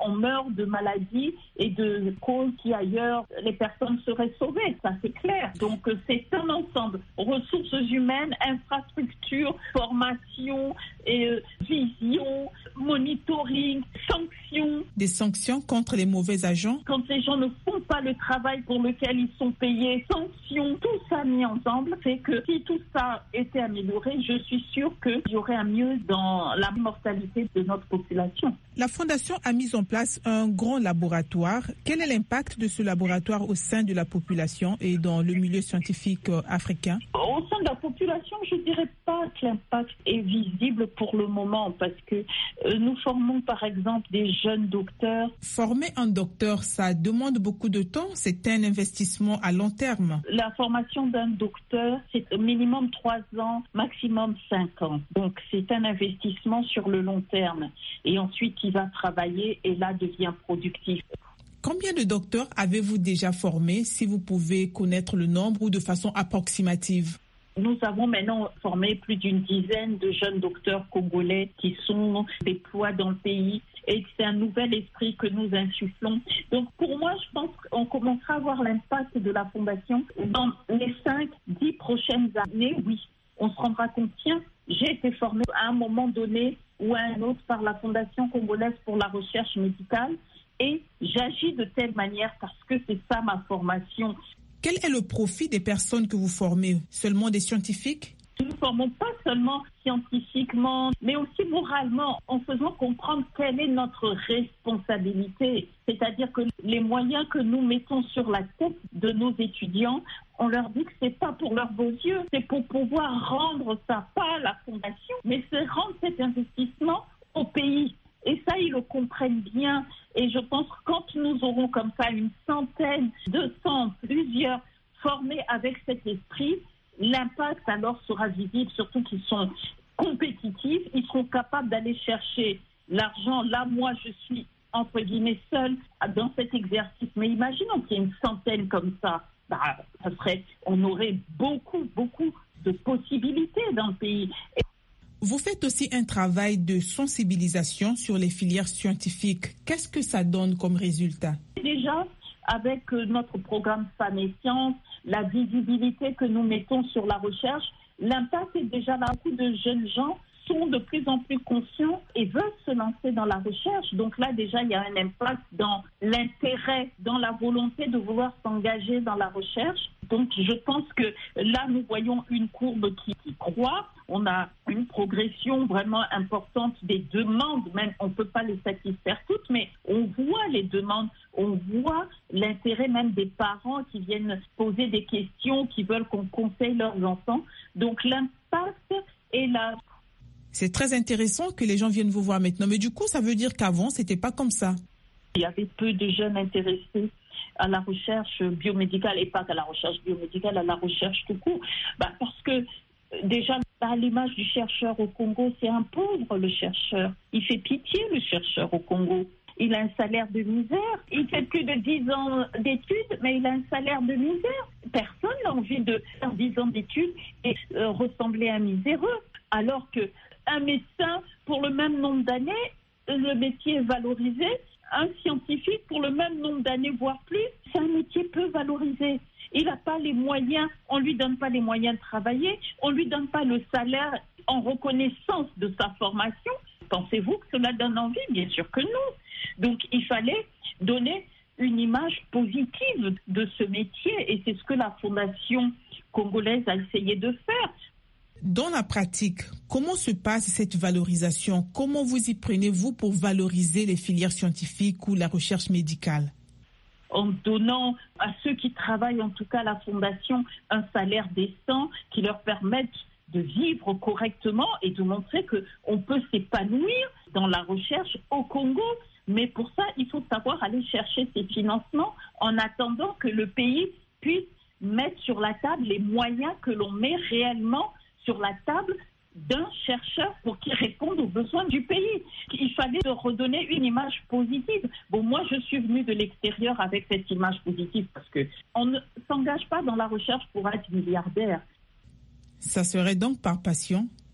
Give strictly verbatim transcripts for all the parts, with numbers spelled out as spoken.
on meurt de maladies et de causes qui ailleurs les personnes seraient sauvées, ça c'est clair. Donc c'est un ensemble, ressources humaines, infrastructures, formation, et, euh, vision, monitoring, sanctions. Des sanctions contre les mauvais agents? Quand les gens ne font pas le travail pour lequel ils sont payés, sanctions, tout ça mis ensemble fait que si tout ça était amélioré, je suis sûre qu'il y aurait un mieux dans la mortalité de notre population. La Fondation a mis en place un grand laboratoire. Quel est l'impact de ce laboratoire au sein de la population et dans le milieu scientifique africain? Au sein de la population, je ne dirais pas que l'impact est visible pour le moment parce que euh, nous formons par exemple des jeunes docteurs. Former un docteur, ça demande beaucoup de temps, c'est un investissement à long terme. La formation d'un docteur, c'est minimum trois ans, maximum cinq ans. Donc c'est un investissement sur le long terme. Et ensuite, il va travailler et là devient productif. Combien de docteurs avez-vous déjà formés, si vous pouvez connaître le nombre ou de façon approximative? Nous avons maintenant formé plus d'une dizaine de jeunes docteurs congolais qui sont déployés dans le pays et c'est un nouvel esprit que nous insufflons. Donc pour moi, je pense qu'on commencera à voir l'impact de la Fondation dans les cinq dix prochaines années. Oui, on se rendra compte, tiens, j'ai été formé à un moment donné ou à un autre par la Fondation congolaise pour la recherche médicale et j'agis de telle manière parce que c'est ça ma formation. Quel est le profit des personnes que vous formez? Seulement des scientifiques? Nous ne formons pas seulement scientifiquement, mais aussi moralement, en faisant comprendre quelle est notre responsabilité. C'est-à-dire que les moyens que nous mettons sur la tête de nos étudiants, on leur dit que ce n'est pas pour leurs beaux yeux, c'est pour pouvoir rendre ça, pas à la Fondation, mais c'est rendre cet investissement au pays. Et ça, ils le comprennent bien. Et je pense que quand nous aurons comme ça une centaine, deux cents, plusieurs formés avec cet esprit, l'impact alors sera visible, surtout qu'ils sont compétitifs, ils seront capables d'aller chercher l'argent. Là, moi, je suis, entre guillemets, seule dans cet exercice. Mais imaginons qu'il y ait une centaine comme ça. Bah, ça serait, on aurait beaucoup, beaucoup de possibilités dans le pays. Et vous faites aussi un travail de sensibilisation sur les filières scientifiques. Qu'est-ce que ça donne comme résultat? Déjà, avec notre programme Femmes et Sciences, la visibilité que nous mettons sur la recherche, l'impact est déjà là. Beaucoup de jeunes gens sont de plus en plus conscients et veulent se lancer dans la recherche. Donc là, déjà, il y a un impact dans l'intérêt, dans la volonté de vouloir s'engager dans la recherche. Donc je pense que là, nous voyons une courbe qui, qui croît. On a une progression vraiment importante des demandes, même on ne peut pas les satisfaire toutes, mais on voit les demandes, on voit l'intérêt même des parents qui viennent poser des questions, qui veulent qu'on conseille leurs enfants. Donc l'impact est là. C'est très intéressant que les gens viennent vous voir maintenant, mais du coup, ça veut dire qu'avant, c'était pas comme ça. Il y avait peu de jeunes intéressés à la recherche biomédicale, et pas qu'à la recherche biomédicale, à la recherche tout court. Bah parce que déjà, à l'image du chercheur au Congo, c'est un pauvre le chercheur. Il fait pitié le chercheur au Congo. Il a un salaire de misère. Il fait plus de dix ans d'études, mais il a un salaire de misère. Personne n'a envie de faire dix ans d'études et euh, ressembler à un miséreux. Alors qu'un médecin, pour le même nombre d'années, le métier est valorisé. Un scientifique, pour le même nombre d'années, voire plus, c'est un métier peu valorisé. Il n'a pas les moyens, on ne lui donne pas les moyens de travailler, on ne lui donne pas le salaire en reconnaissance de sa formation. Pensez-vous que cela donne envie? Bien sûr que non. Donc il fallait donner une image positive de ce métier et c'est ce que la Fondation congolaise a essayé de faire. Dans la pratique, comment se passe cette valorisation? Comment vous y prenez-vous pour valoriser les filières scientifiques ou la recherche médicale? En donnant à ceux qui travaillent, en tout cas à la Fondation, un salaire décent qui leur permette de vivre correctement et de montrer qu'on peut s'épanouir dans la recherche au Congo. Mais pour ça, il faut savoir aller chercher ces financements en attendant que le pays puisse mettre sur la table les moyens que l'on met réellement sur la table d'un chercheur pour qu'il réponde aux besoins du pays. Il fallait redonner une image positive. Bon, moi, je suis venue de l'extérieur avec cette image positive parce qu'on ne s'engage pas dans la recherche pour être milliardaire. Ça serait donc par passion?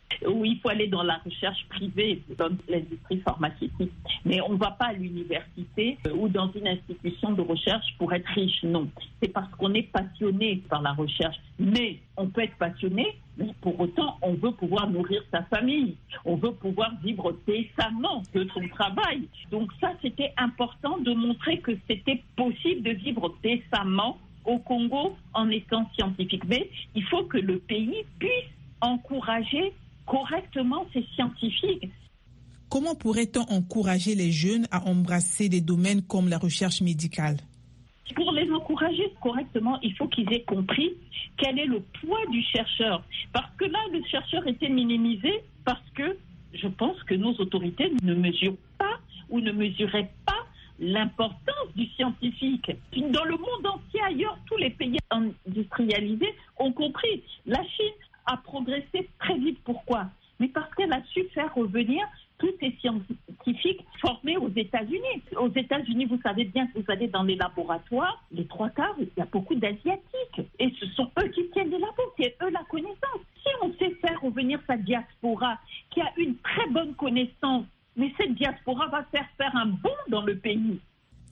où il faut aller dans la recherche privée, dans l'industrie pharmaceutique. Mais on ne va pas à l'université ou dans une institution de recherche pour être riche, non. C'est parce qu'on est passionné par la recherche. Mais on peut être passionné, mais pour autant, on veut pouvoir nourrir sa famille. On veut pouvoir vivre décemment de son travail. Donc ça, c'était important de montrer que c'était possible de vivre décemment au Congo en étant scientifique. Mais il faut que le pays puisse encourager correctement ces scientifiques. Comment pourrait-on encourager les jeunes à embrasser des domaines comme la recherche médicale? Pour les encourager correctement, il faut qu'ils aient compris quel est le poids du chercheur. Parce que là, le chercheur était minimisé parce que je pense que nos autorités ne mesurent pas ou ne mesuraient pas l'importance du scientifique. Dans le monde entier, ailleurs, tous les pays industrialisés ont compris. La Chine a progressé très vite. Pourquoi? Mais parce qu'elle a su faire revenir tous ces scientifiques formés aux États-Unis. Aux États-Unis, vous savez bien que vous allez dans les laboratoires, les trois quarts, il y a beaucoup d'Asiatiques. Et ce sont eux qui tiennent les labos, c'est eux la connaissance. Si on sait faire revenir sa diaspora, qui a une très bonne connaissance, mais cette diaspora va faire faire un bond dans le pays.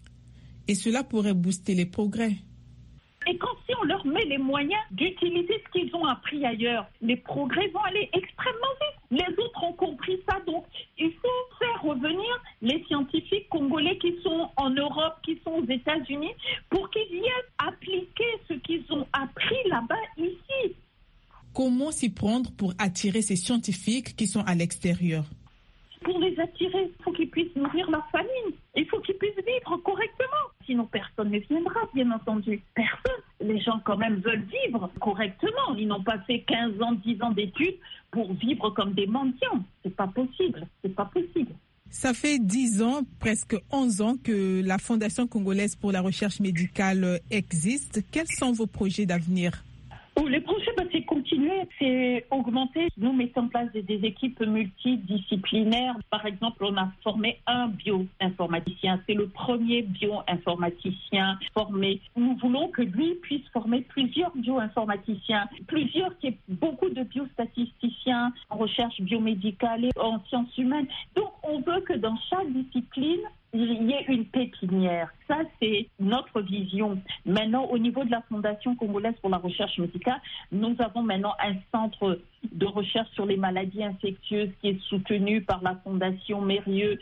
Et cela pourrait booster les progrès. Et quand si on leur met les moyens d'utiliser ce qu'ils ont appris ailleurs, les progrès vont aller extrêmement vite. Les autres ont compris ça, donc il faut faire revenir les scientifiques congolais qui sont en Europe, qui sont aux États-Unis, pour qu'ils viennent appliquer ce qu'ils ont appris là-bas ici. Comment s'y prendre pour attirer ces scientifiques qui sont à l'extérieur? Pour les attirer, il faut qu'ils puissent nourrir leur famille. Il faut qu'ils puissent vivre correctement. Sinon, personne ne viendra, bien entendu. Personne. Les gens, quand même, veulent vivre correctement. Ils n'ont pas fait quinze ans, dix ans d'études pour vivre comme des mendiants. C'est pas possible. C'est pas possible. Ça fait dix ans, presque onze ans que la Fondation congolaise pour la recherche médicale existe. Quels sont vos projets d'avenir? Oh, les projets, bah, c'est continuer, c'est augmenter. Nous mettons en place des, des équipes multidisciplinaires. Par exemple, on a formé un bioinformaticien. C'est le premier bioinformaticien formé. Nous voulons que lui puisse former plusieurs bioinformaticiens, plusieurs, qui est beaucoup de biostatisticiens en recherche biomédicale et en sciences humaines. Donc, on veut que dans chaque discipline, il y ait une pépinière. Ça, c'est notre vision. Maintenant, au niveau de la Fondation congolaise pour la recherche médicale, nous avons maintenant un centre de recherche sur les maladies infectieuses qui est soutenu par la Fondation Mérieux.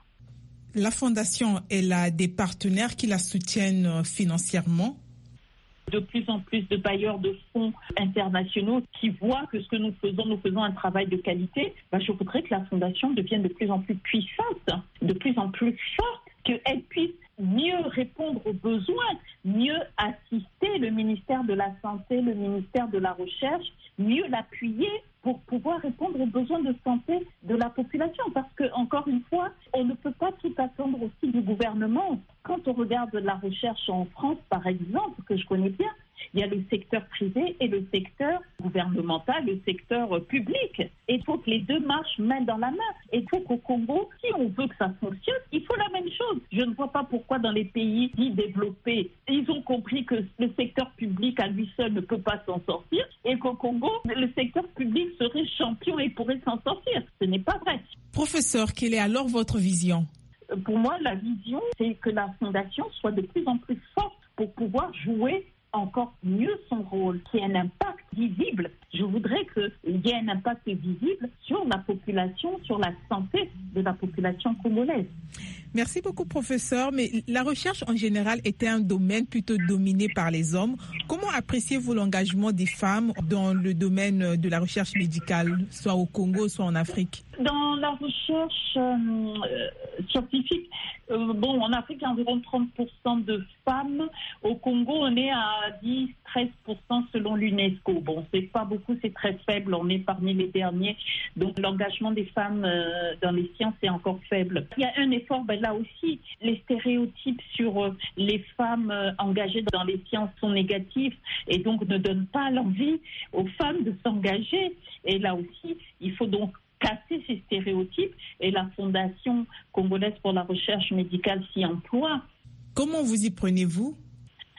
La Fondation, elle a des partenaires qui la soutiennent financièrement? De plus en plus de bailleurs de fonds internationaux qui voient que ce que nous faisons, nous faisons un travail de qualité. Ben, je voudrais que la Fondation devienne de plus en plus puissante, de plus en plus forte, qu'elle puisse mieux répondre aux besoins, mieux assister le ministère de la Santé, le ministère de la Recherche, mieux l'appuyer pour pouvoir répondre aux besoins de santé de la population. Parce que, encore une fois, on ne peut pas tout attendre aussi du gouvernement. Quand on regarde la recherche en France, par exemple, que je connais bien, il y a le secteur privé et le secteur gouvernemental, le secteur public. Et il faut que les deux marchent main dans la main. Et il faut qu'au Congo, si on veut que ça fonctionne, il faut la même chose. Je ne vois pas pourquoi dans les pays dits développés, ils ont compris que le secteur public à lui seul ne peut pas s'en sortir et qu'au Congo, le secteur public serait champion et pourrait s'en sortir. Ce n'est pas vrai. Professeur, quelle est alors votre vision? Pour moi, la vision, c'est que la Fondation soit de plus en plus forte pour pouvoir jouer encore mieux son rôle, qui ait un impact visible. Je voudrais qu'il y ait un impact visible sur la population, sur la santé de la population congolaise. Merci beaucoup, professeur. Mais la recherche en général était un domaine plutôt dominé par les hommes. Comment appréciez-vous l'engagement des femmes dans le domaine de la recherche médicale, soit au Congo, soit en Afrique? Dans la recherche euh, scientifique, euh, bon, en Afrique, il y a environ trente pour cent de femmes. Au Congo, on est à dix à treize pour cent selon l'UNESCO. Bon, c'est pas beaucoup, c'est très faible. On est parmi les derniers. Donc, l'engagement des femmes euh, dans les sciences est encore faible. Il y a un effort, ben, là aussi, les stéréotypes sur euh, les femmes euh, engagées dans les sciences sont négatifs et donc ne donnent pas l'envie aux femmes de s'engager. Et là aussi, il faut donc casser ces stéréotypes et la Fondation congolaise pour la recherche médicale s'y emploie. Comment vous y prenez-vous?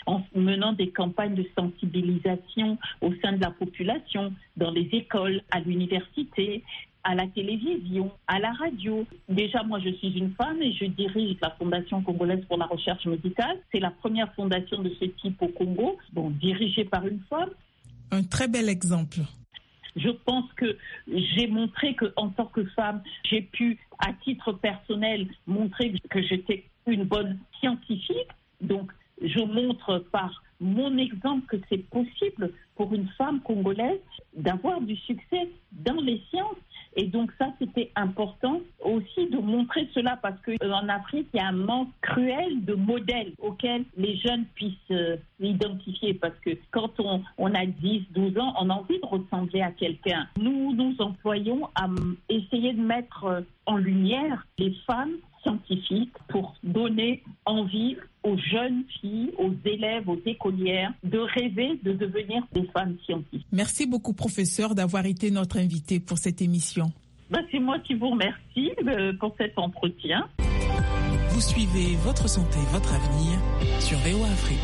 en menant des campagnes de sensibilisation au sein de la population, dans les écoles, à l'université, à la télévision, à la radio. Déjà, moi, je suis une femme et je dirige la Fondation congolaise pour la recherche médicale. C'est la première fondation de ce type au Congo, bon, dirigée par une femme. Un très bel exemple. Je pense que j'ai montré qu'en tant que femme, j'ai pu, à titre personnel, montrer que j'étais une bonne scientifique. Donc, je montre par mon exemple que c'est possible pour une femme congolaise d'avoir du succès dans les sciences. Et donc ça, c'était important aussi de montrer cela parce qu'en Afrique, il y a un manque cruel de modèles auxquels les jeunes puissent euh, s'identifier. Parce que quand on, on a dix, douze ans, on a envie de ressembler à quelqu'un. Nous nous employons à essayer de mettre en lumière les femmes scientifiques pour donner envie aux jeunes filles, aux élèves, aux écolières de rêver de devenir des femmes scientifiques. Merci beaucoup, professeur, d'avoir été notre invité pour cette émission. Ben, c'est moi qui vous remercie euh, pour cet entretien. Vous suivez Votre Santé, Votre Avenir sur V O A Afrique.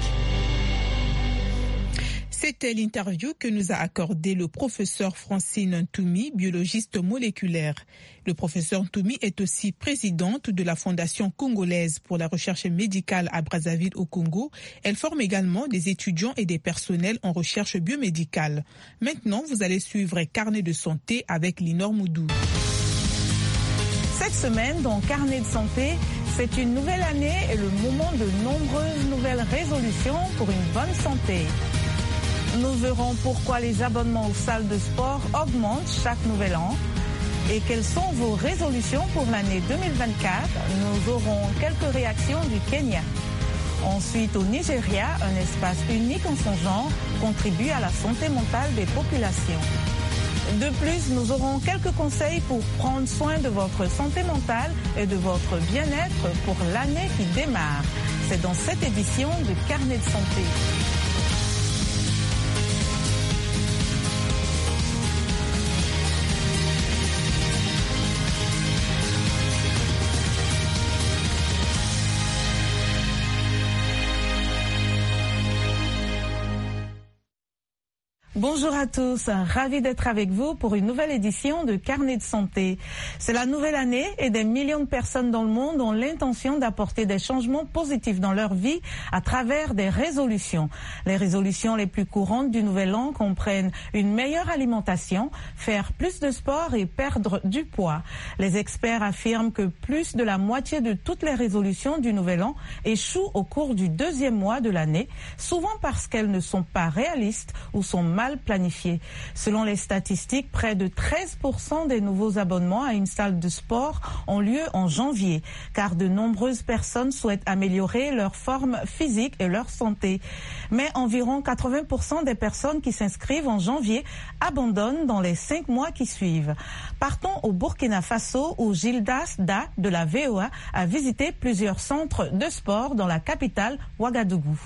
C'était l'interview que nous a accordé le professeur Francine Ntoumi, biologiste moléculaire. Le professeur Ntoumi est aussi présidente de la Fondation congolaise pour la recherche médicale à Brazzaville au Congo. Elle forme également des étudiants et des personnels en recherche biomédicale. Maintenant, vous allez suivre Carnet de santé avec Linor Moudou. Cette semaine, dans Carnet de santé, c'est une nouvelle année et le moment de nombreuses nouvelles résolutions pour une bonne santé. Nous verrons pourquoi les abonnements aux salles de sport augmentent chaque nouvel an et quelles sont vos résolutions pour l'année deux mille vingt-quatre. Nous aurons quelques réactions du Kenya. Ensuite, au Nigeria, un espace unique en son genre contribue à la santé mentale des populations. De plus, nous aurons quelques conseils pour prendre soin de votre santé mentale et de votre bien-être pour l'année qui démarre. C'est dans cette édition de Carnet de santé. Bonjour à tous, ravi d'être avec vous pour une nouvelle édition de Carnet de santé. C'est la nouvelle année et des millions de personnes dans le monde ont l'intention d'apporter des changements positifs dans leur vie à travers des résolutions. Les résolutions les plus courantes du nouvel an comprennent une meilleure alimentation, faire plus de sport et perdre du poids. Les experts affirment que plus de la moitié de toutes les résolutions du nouvel an échouent au cours du deuxième mois de l'année, souvent parce qu'elles ne sont pas réalistes ou sont mal planifié. Selon les statistiques, près de treize pour cent des nouveaux abonnements à une salle de sport ont lieu en janvier, car de nombreuses personnes souhaitent améliorer leur forme physique et leur santé. Mais environ quatre-vingts pour cent des personnes qui s'inscrivent en janvier abandonnent dans les cinq mois qui suivent. Partons au Burkina Faso où Gildas Da de la V O A a visité plusieurs centres de sport dans la capitale Ouagadougou.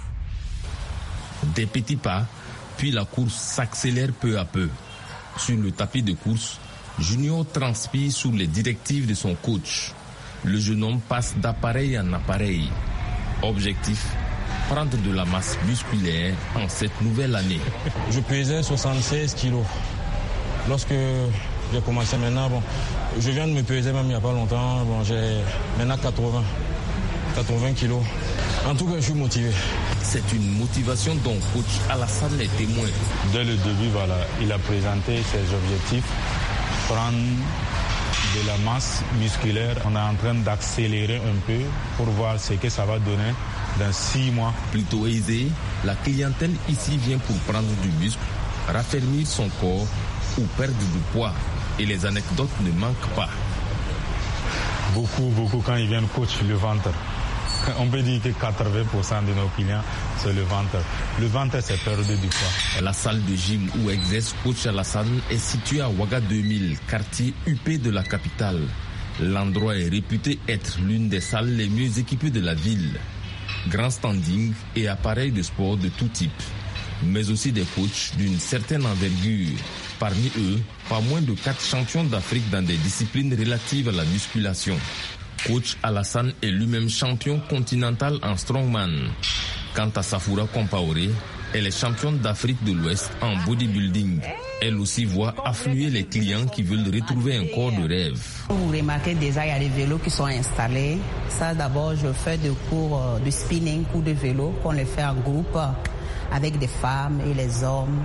Des petits pas, puis la course s'accélère peu à peu. Sur le tapis de course, Junior transpire sous les directives de son coach. Le jeune homme passe d'appareil en appareil. Objectif, prendre de la masse musculaire en cette nouvelle année. Je pesais soixante-seize kilos. Lorsque j'ai commencé maintenant, bon, je viens de me peser même il n'y a pas longtemps, bon, j'ai maintenant quatre-vingts, quatre-vingts kilos. En tout cas, je suis motivé. C'est une motivation dont coach Alassane est témoin. Dès le début, voilà, il a présenté ses objectifs. Prendre de la masse musculaire. On est en train d'accélérer un peu pour voir ce que ça va donner dans six mois. Plutôt aisé, la clientèle ici vient pour prendre du muscle, raffermir son corps ou perdre du poids. Et les anecdotes ne manquent pas. Beaucoup, beaucoup, quand ils viennent coach le ventre. On peut dire que quatre-vingts pour cent de nos clients, c'est le ventre. Le ventre, c'est perdre du poids. La salle de gym où exerce coach Alassane est située à Ouaga deux mille, quartier huppé de la capitale. L'endroit est réputé être l'une des salles les mieux équipées de la ville. Grand standing et appareils de sport de tout type, mais aussi des coachs d'une certaine envergure. Parmi eux, pas moins de quatre champions d'Afrique dans des disciplines relatives à la musculation. Coach Alassane est lui-même champion continental en strongman. Quant à Safura Compaoré, elle est championne d'Afrique de l'Ouest en bodybuilding. Elle aussi voit affluer les clients qui veulent retrouver un corps de rêve. Vous remarquez déjà, il y a des vélos qui sont installés. Ça, d'abord, je fais des cours de spinning, cours de vélo, qu'on les fait en groupe avec des femmes et les hommes.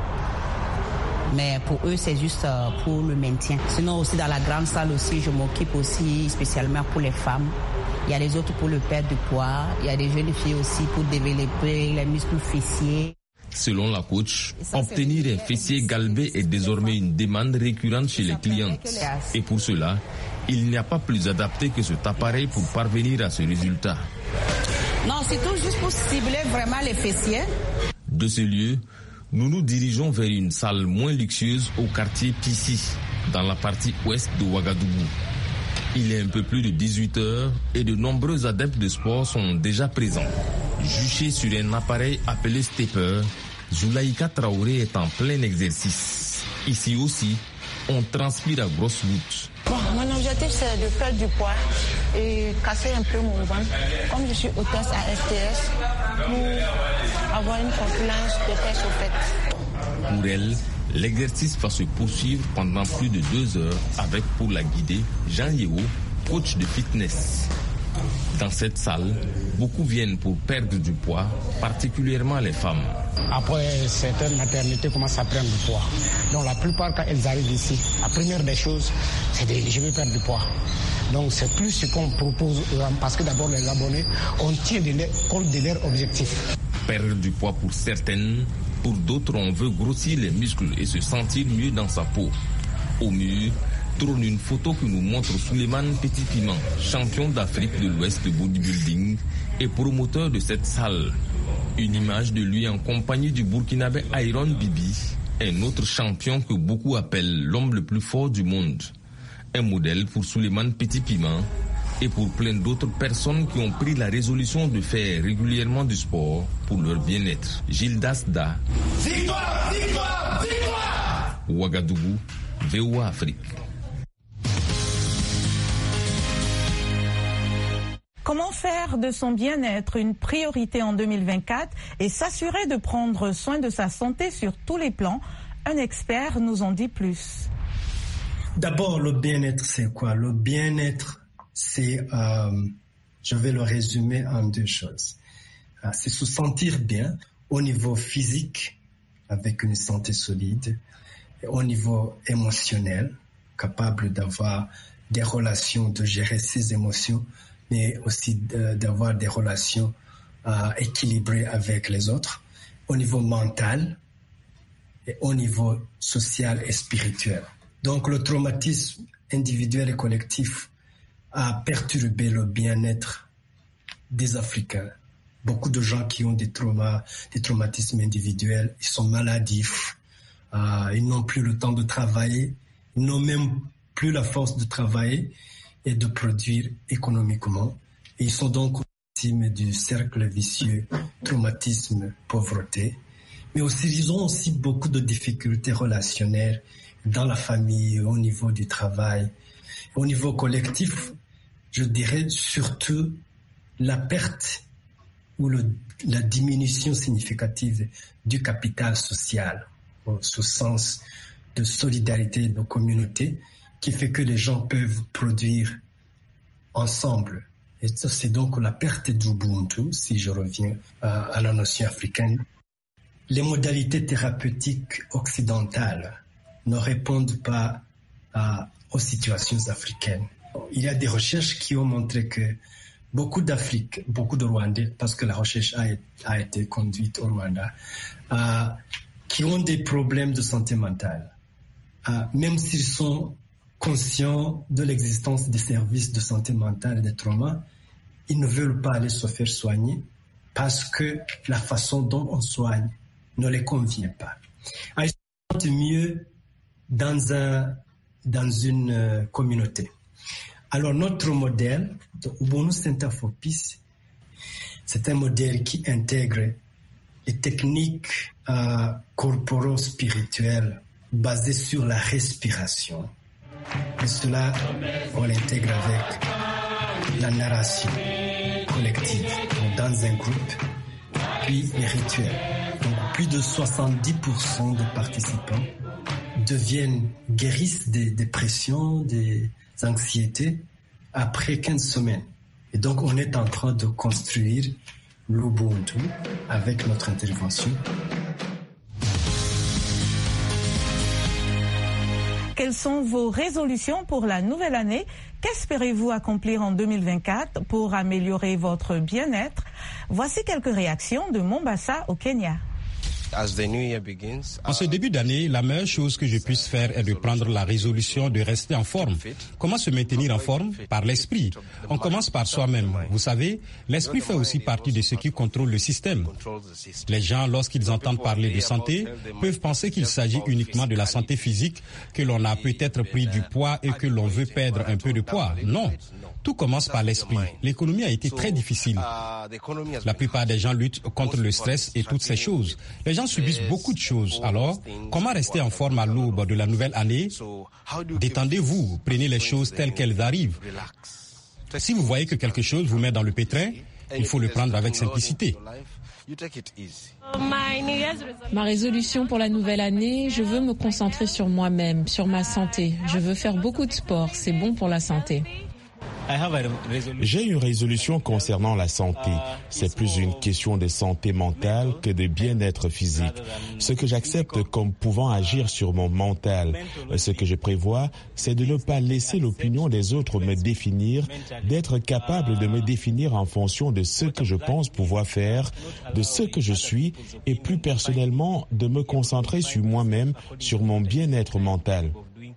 Mais pour eux, c'est juste pour le maintien. Sinon, aussi dans la grande salle aussi, je m'occupe aussi spécialement pour les femmes. Il y a les autres pour le perdre du poids. Il y a des jeunes filles aussi pour développer les muscles fessiers. Selon la coach, obtenir un fessier galbé est désormais une demande récurrente chez les clientes. Et pour cela, il n'y a pas plus adapté que cet appareil pour parvenir à ce résultat. Non, c'est tout juste pour cibler vraiment les fessiers. De ce lieu, nous nous dirigeons vers une salle moins luxueuse au quartier Pissi, dans la partie ouest de Ouagadougou. Il est un peu plus de dix-huit heures et de nombreux adeptes de sport sont déjà présents. Juchés sur un appareil appelé stepper, Zoulaïka Traoré est en plein exercice. Ici aussi, on transpire à grosses gouttes. Bon, mon objectif c'est de perdre du poids et casser un peu mon ventre. Comme je suis hôtesse à S T S, pour avoir une corpulence de tête au fait. Pour elle, l'exercice va se poursuivre pendant plus de deux heures avec, pour la guider, Jean Yeo, coach de fitness. Dans cette salle, beaucoup viennent pour perdre du poids, particulièrement les femmes. Après certaines maternités commencent à prendre du poids. Donc la plupart quand elles arrivent ici, la première des choses, c'est de je vais perdre du poids. Donc c'est plus ce qu'on propose parce que d'abord les abonnés, on tient compte de leur objectif. Perdre du poids pour certaines, pour d'autres on veut grossir les muscles et se sentir mieux dans sa peau. Au mur, tourne une photo que nous montre Souleymane Petit-Piment, champion d'Afrique de l'Ouest de bodybuilding et promoteur de cette salle. Une image de lui en compagnie du Burkinabé Iron Bibi, un autre champion que beaucoup appellent l'homme le plus fort du monde. Un modèle pour Souleymane Petit-Piment et pour plein d'autres personnes qui ont pris la résolution de faire régulièrement du sport pour leur bien-être. Gildas Da. Victoire, victoire, victoire! Ouagadougou, V O A Afrique. Comment faire de son bien-être une priorité en deux mille vingt-quatre et s'assurer de prendre soin de sa santé sur tous les plans? Un expert nous en dit plus. D'abord, le bien-être, c'est quoi? Le bien-être, c'est, euh, je vais le résumer en deux choses. Euh, c'est se sentir bien au niveau physique, avec une santé solide, et au niveau émotionnel, capable d'avoir des relations, de gérer ses émotions, mais aussi d'avoir des relations euh, équilibrées avec les autres, au niveau mental et au niveau social et spirituel. Donc le traumatisme individuel et collectif a perturbé le bien-être des Africains. Beaucoup de gens qui ont des traumas, des traumatismes individuels, ils sont maladifs, euh, ils n'ont plus le temps de travailler, ils n'ont même plus la force de travailler et de produire économiquement. Et ils sont donc victimes du cercle vicieux, traumatisme, pauvreté. Mais aussi, ils ont aussi beaucoup de difficultés relationnelles dans la famille, au niveau du travail. Au niveau collectif, je dirais surtout la perte ou le, la diminution significative du capital social, au sens de solidarité de communauté, qui fait que les gens peuvent produire ensemble. Et ça, c'est donc la perte d'Ubuntu, si je reviens à, à la notion africaine. Les modalités thérapeutiques occidentales ne répondent pas à, aux situations africaines. Il y a des recherches qui ont montré que beaucoup d'Afrique, beaucoup de Rwandais, parce que la recherche a, a été conduite au Rwanda, euh, qui ont des problèmes de santé mentale, euh, même s'ils sont conscients de l'existence des services de santé mentale et des traumas, ils ne veulent pas aller se faire soigner parce que la façon dont on soigne ne les convient pas. Ils se sentent mieux dans, un, dans une euh, communauté. Alors notre modèle de Ubuntu Center for Peace, c'est un modèle qui intègre les techniques euh, corporo-spirituelles basées sur la respiration. Et cela, on l'intègre avec la narration collective. Donc, dans un groupe, puis les rituels. Donc, plus de soixante-dix pour cent des participants deviennent, guérissent des dépressions, des anxiétés après quinze semaines. Et donc, on est en train de construire l'Ubuntu avec notre intervention. Quelles sont vos résolutions pour la nouvelle année? Qu'espérez-vous accomplir en deux mille vingt-quatre pour améliorer votre bien-être? Voici quelques réactions de Mombasa au Kenya. En ce début d'année, la meilleure chose que je puisse faire est de prendre la résolution de rester en forme. Comment se maintenir en forme? Par l'esprit. On commence par soi-même. Vous savez, l'esprit fait aussi partie de ce qui contrôle le système. Les gens, lorsqu'ils entendent parler de santé, peuvent penser qu'il s'agit uniquement de la santé physique, que l'on a peut-être pris du poids et que l'on veut perdre un peu de poids. Non. Tout commence par l'esprit. L'économie a été très difficile. La plupart des gens luttent contre le stress et toutes ces choses. Les gens subissent beaucoup de choses. Alors, comment rester en forme à l'aube de la nouvelle année? Détendez-vous, prenez les choses telles qu'elles arrivent. Si vous voyez que quelque chose vous met dans le pétrin, il faut le prendre avec simplicité. Ma résolution pour la nouvelle année, je veux me concentrer sur moi-même, sur ma santé. Je veux faire beaucoup de sport, c'est bon pour la santé. J'ai une résolution concernant la santé. C'est plus une question de santé mentale que de bien-être physique. Ce que j'accepte comme pouvant agir sur mon mental, ce que je prévois, c'est de ne pas laisser l'opinion des autres me définir, d'être capable de me définir en fonction de ce que je pense pouvoir faire, de ce que je suis, et plus personnellement, de me concentrer sur moi-même, sur mon bien-être mental.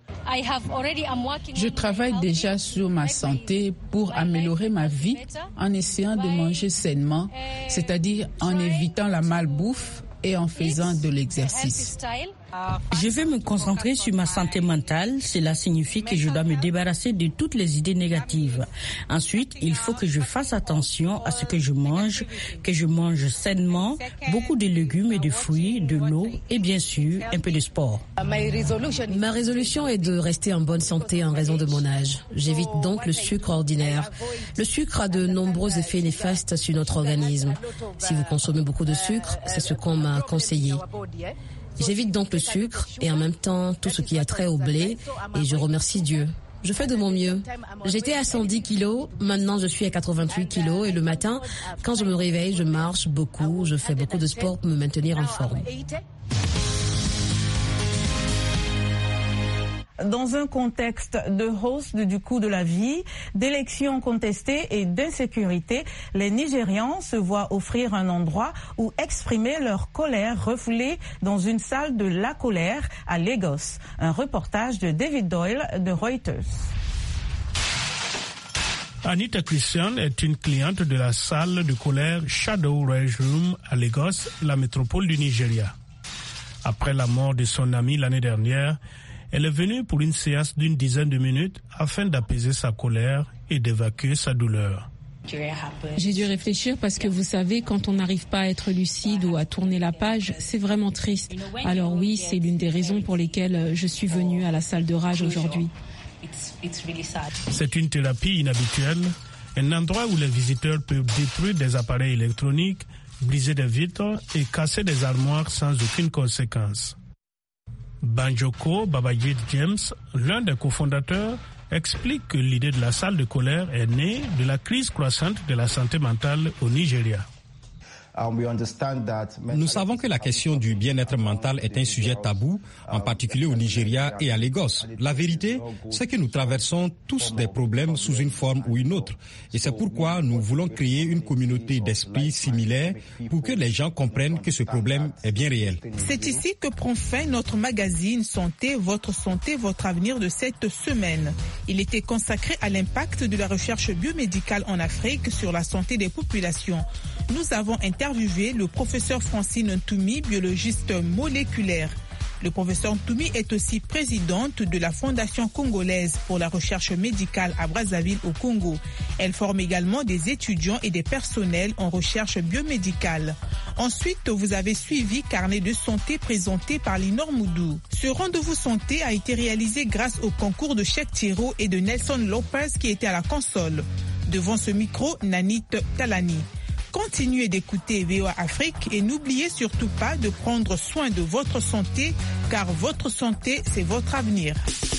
Je travaille déjà sur ma santé pour améliorer ma vie en essayant de manger sainement, c'est-à-dire en évitant la malbouffe et en faisant de l'exercice. Je vais me concentrer sur ma santé mentale. Cela signifie que je dois me débarrasser de toutes les idées négatives. Ensuite, il faut que je fasse attention à ce que je mange, que je mange sainement, beaucoup de légumes et de fruits, de l'eau et bien sûr un peu de sport. Ma résolution est de rester en bonne santé en raison de mon âge. J'évite donc le sucre ordinaire. Le sucre a de nombreux effets néfastes sur notre organisme. Si vous consommez beaucoup de sucre, c'est ce qu'on m'a conseillé. J'évite donc le sucre et en même temps tout ce qui a trait au blé et je remercie Dieu. Je fais de mon mieux. J'étais à cent dix kilos, maintenant je suis à quatre-vingt-huit kilos et le matin, quand je me réveille, je marche beaucoup, je fais beaucoup de sport pour me maintenir en forme. Dans un contexte de hausse du coût de la vie, d'élections contestées et d'insécurité, les Nigérians se voient offrir un endroit où exprimer leur colère refoulée dans une salle de la colère à Lagos. Un reportage de David Doyle de Reuters. Anita Christian est une cliente de la salle de colère Shadow Rage Room à Lagos, la métropole du Nigeria. Après la mort de son ami l'année dernière, elle est venue pour une séance d'une dizaine de minutes afin d'apaiser sa colère et d'évacuer sa douleur. J'ai dû réfléchir parce que vous savez, quand on n'arrive pas à être lucide ou à tourner la page, c'est vraiment triste. Alors oui, c'est l'une des raisons pour lesquelles je suis venue à la salle de rage aujourd'hui. C'est une thérapie inhabituelle, un endroit où les visiteurs peuvent détruire des appareils électroniques, briser des vitres et casser des armoires sans aucune conséquence. Banjoko Babajit James, l'un des cofondateurs, explique que l'idée de la salle de colère est née de la crise croissante de la santé mentale au Nigeria. Nous savons que la question du bien-être mental est un sujet tabou, en particulier au Nigeria et à Lagos. La vérité, c'est que nous traversons tous des problèmes sous une forme ou une autre. Et c'est pourquoi nous voulons créer une communauté d'esprit similaire pour que les gens comprennent que ce problème est bien réel. C'est ici que prend fin notre magazine Santé, votre santé, votre avenir de cette semaine. Il était consacré à l'impact de la recherche biomédicale en Afrique sur la santé des populations. Nous avons interviewé le professeur Francine Ntoumi, biologiste moléculaire. Le professeur Ntoumi est aussi présidente de la Fondation congolaise pour la recherche médicale à Brazzaville au Congo. Elle forme également des étudiants et des personnels en recherche biomédicale. Ensuite, vous avez suivi Carnet de santé présenté par Linor Moudou. Ce rendez-vous santé a été réalisé grâce au concours de Cheikh Thiro et de Nelson Lopez qui était à la console. Devant ce micro, Nanit Talani. Qu'en Continuez d'écouter V O A Afrique et n'oubliez surtout pas de prendre soin de votre santé, car votre santé, c'est votre avenir.